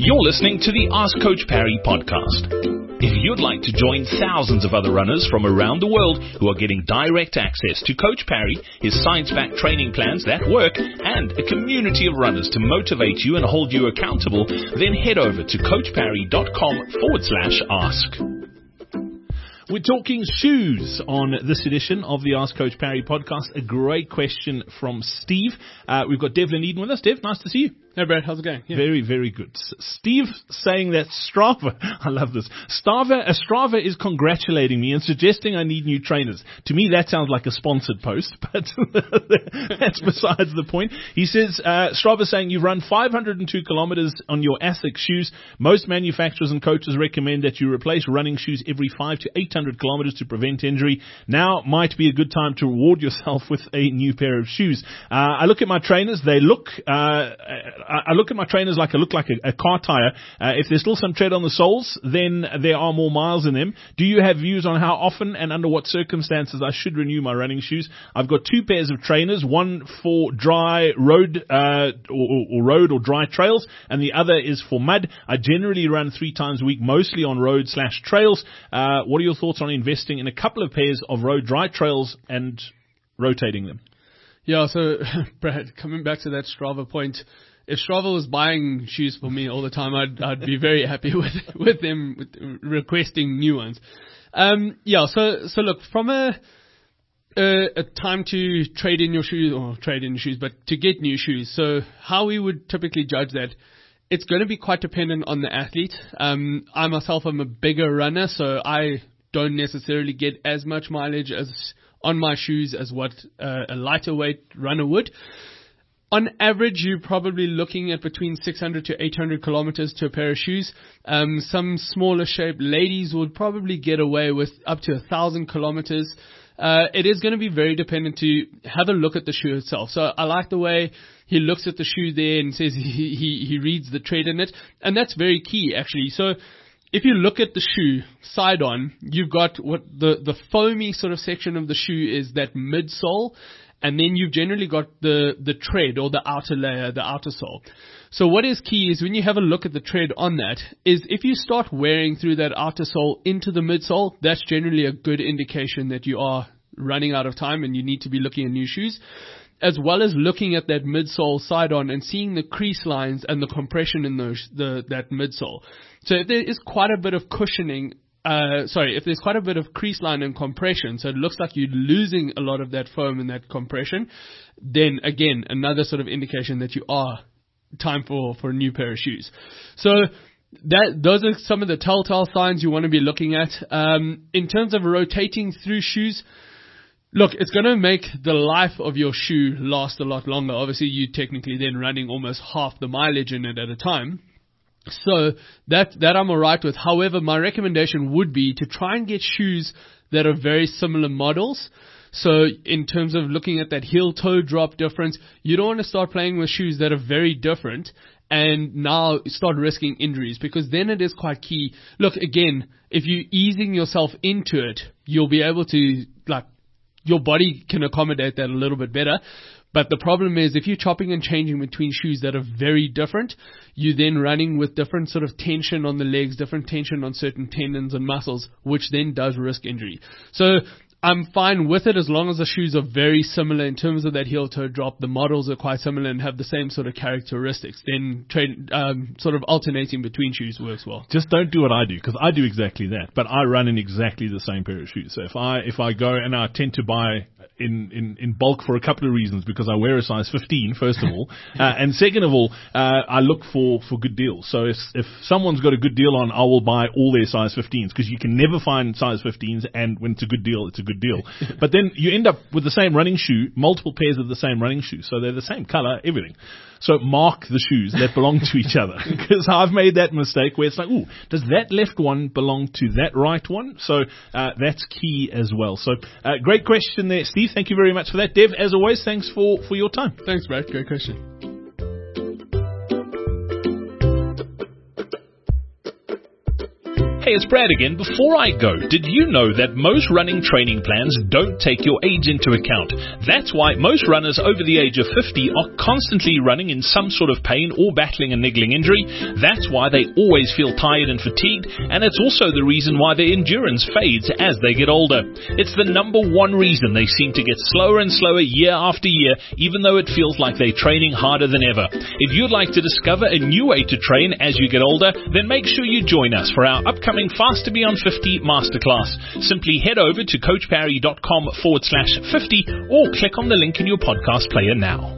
You're listening to the Ask Coach Parry podcast. If you'd like to join thousands of other runners from around the world who are getting direct access to Coach Parry, his science-backed training plans that work, and a community of runners to motivate you and hold you accountable, then head over to coachparry.com/ask. We're talking shoes on this edition of the Ask Coach Parry podcast. A great question from Steve. We've got Devlin Eden with us. Dev, nice to see you. Hey, Brad, how's it going? Yeah. Very, very good. Steve saying that Strava, I love this, Strava is congratulating me and suggesting I need new trainers. To me, that sounds like a sponsored post, but that's besides the point. He says, Strava saying you've run 502 kilometers on your ASICS shoes. Most manufacturers and coaches recommend that you replace running shoes every 500 to 800 kilometers to prevent injury. Now might be a good time to reward yourself with a new pair of shoes. I look at my trainers, they look, I look at my trainers like I look like a car tire. If there's still some tread on the soles, then there are more miles in them. Do you have views on how often and under what circumstances I should renew my running shoes? I've got two pairs of trainers, one for dry road, or road or dry trails, and the other is for mud. I generally run 3 times a week, mostly on road/trails. What are your thoughts on investing in a couple of pairs of road dry trails and rotating them? Yeah, so, Brad, coming back to that Strava point, if Strava was buying shoes for me all the time, I'd be very happy with them requesting new ones. So look, from a time to trade in your shoes, but to get new shoes. So how we would typically judge that, it's going to be quite dependent on the athlete. I myself am a bigger runner, so I don't necessarily get as much mileage as on my shoes as what a lighter weight runner would. On average, you're probably looking at between 600 to 800 kilometers to a pair of shoes. Some smaller shaped ladies would probably get away with up to 1,000 kilometers. It is going to be very dependent to have a look at the shoe itself. So I like the way he looks at the shoe there and says he reads the tread in it. And that's very key, actually. So if you look at the shoe side on, you've got what the foamy sort of section of the shoe is that midsole. And then you've generally got the tread or the outer layer, the outer sole. So what is key is when you have a look at the tread on that, is if you start wearing through that outer sole into the midsole, that's generally a good indication that you are running out of time and you need to be looking at new shoes, as well as looking at that midsole side on and seeing the crease lines and the compression in that midsole. So if there is quite a bit of cushioning, if there's quite a bit of crease line and compression, so it looks like you're losing a lot of that foam and that compression, then again, another sort of indication that you are time for a new pair of shoes. So those are some of the telltale signs you want to be looking at. In terms of rotating through shoes, look, it's going to make the life of your shoe last a lot longer. Obviously, you technically then running almost half the mileage in it at a time. So that I'm alright with. However, my recommendation would be to try and get shoes that are very similar models. So in terms of looking at that heel-toe drop difference, you don't want to start playing with shoes that are very different and now start risking injuries, because then it is quite key. Look, again, if you're easing yourself into it, you'll be able to, your body can accommodate that a little bit better. But the problem is if you're chopping and changing between shoes that are very different, you're then running with different sort of tension on the legs, different tension on certain tendons and muscles, which then does risk injury. So I'm fine with it as long as the shoes are very similar in terms of that heel-toe drop. The models are quite similar and have the same sort of characteristics. Then sort of alternating between shoes works well. Just don't do what I do, because I do exactly that. But I run in exactly the same pair of shoes. So if I go, and I tend to buy in bulk for a couple of reasons, because I wear a size 15, first of all, and second of all, I look for good deals. So if someone's got a good deal on, I will buy all their size 15s, because you can never find size 15s, and when it's a good deal, it's a good deal. But then you end up with the same running shoe, multiple pairs of the same running shoe, so they're the same color, everything. So mark the shoes that belong to each other, because I've made that mistake where it's like, ooh, does that left one belong to that right one? So that's key as well. So great question there, Steve. Thank you very much for that. Dev, as always, thanks for your time. Thanks, Brad. Great question. Hey, it's Brad again. Before I go, did you know that most running training plans don't take your age into account? That's why most runners over the age of 50 are constantly running in some sort of pain or battling a niggling injury. That's why they always feel tired and fatigued, and it's also the reason why their endurance fades as they get older. It's the number one reason they seem to get slower and slower year after year, even though it feels like they're training harder than ever. If you'd like to discover a new way to train as you get older, then make sure you join us for our upcoming Faster Beyond 50 Masterclass. Simply head over to coachparry.com/50 or click on the link in your podcast player now.